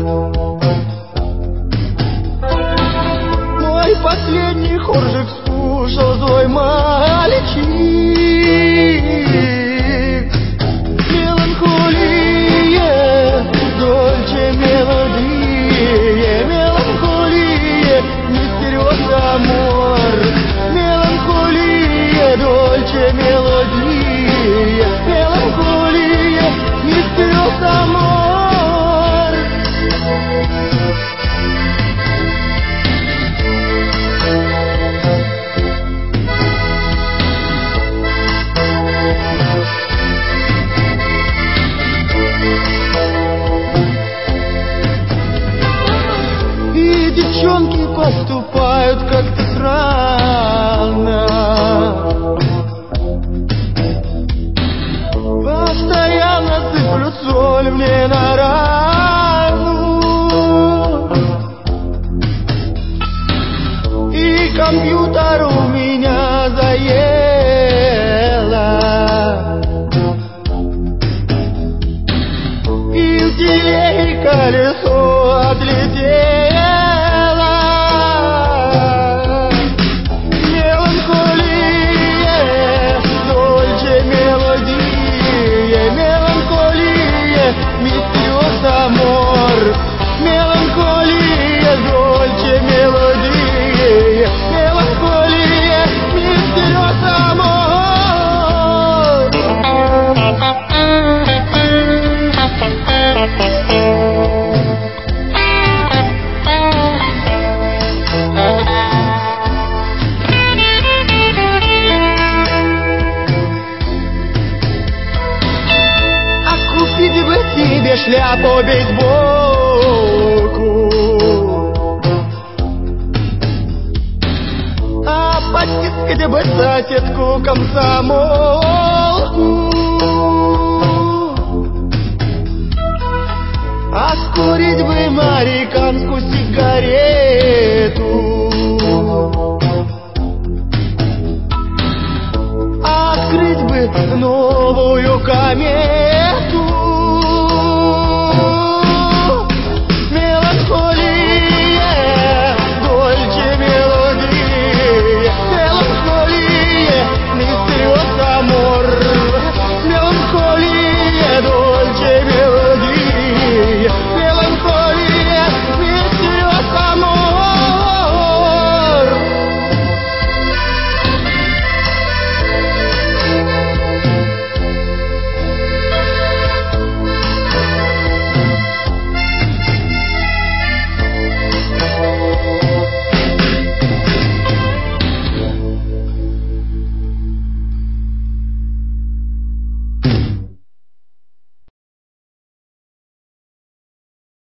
Мой последний коржик скушал злой мальчик. Меланхолия, дольче мелодия, меланхолия, мистериоса амор. Меланхолия, дольче мелодия, меланхолия, мистериоса амор. Девчонки поступают как-то странно, постоянно сыплют соль мне на рану. И компьютер у меня заело, и в телеге колесо отлетело. Амор, меланхолия, дольче мелодия, меланхолия, мистериоса амор. А купить бы тебе шляпу бейсболку, а потискать бы соседку комсомолку, а скурить бы американскую сигарету, а открыть бы новую комедию.